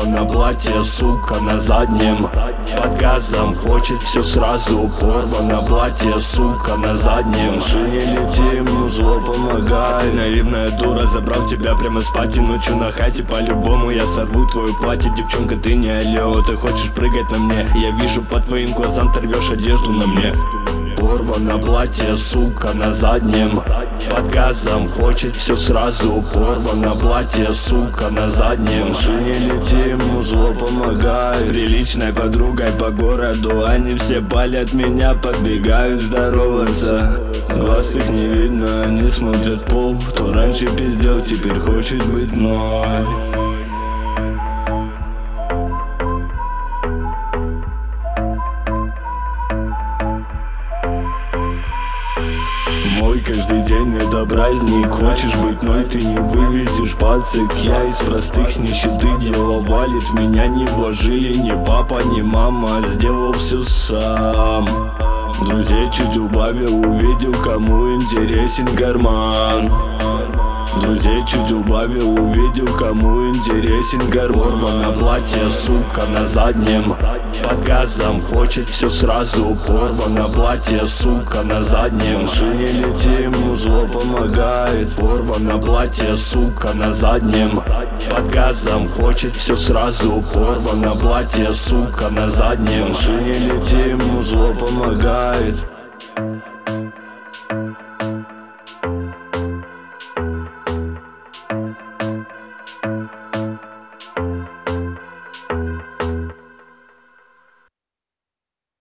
Порвано платье, сука, на заднем. Под газом хочет все сразу. Порвано платье, сука, на заднем. В машине летим, зло помогай. Ты наивная дура, забрал тебя прямо с пати. Ночью на хате, по-любому я сорву твое платье. Девчонка, ты не алло, ты хочешь прыгать на мне. Я вижу по твоим глазам, ты рвешь одежду на мне. Порвано платье, сука, на заднем. Под газом хочет все сразу. Порвано платье, сука, на заднем. В машине летим, зло помогай. С приличной подругой по городу они все палят меня, подбегают здороваться. Глаз их не видно, они смотрят в пол. Кто раньше пиздел, теперь хочет быть мной. Мой каждый день это праздник. Хочешь быть мной, ты не вывезешь пацик. Я из простых с нищеты дело валит. Меня не вложили ни папа, ни мама. Сделал все сам. Друзей чуть убавил, увидел, кому интересен карман. Друзей чуть убавил, увидел, кому интересен карман. Порвано платье, сука, на заднем. Под газом хочет все сразу. Порвано платье, сука, на заднем. В машине летим, зло помогает. Порвано платье, сука, на заднем. Под газом хочет все сразу. Порвано платье, сука, на заднем. В машине летим, зло помогает.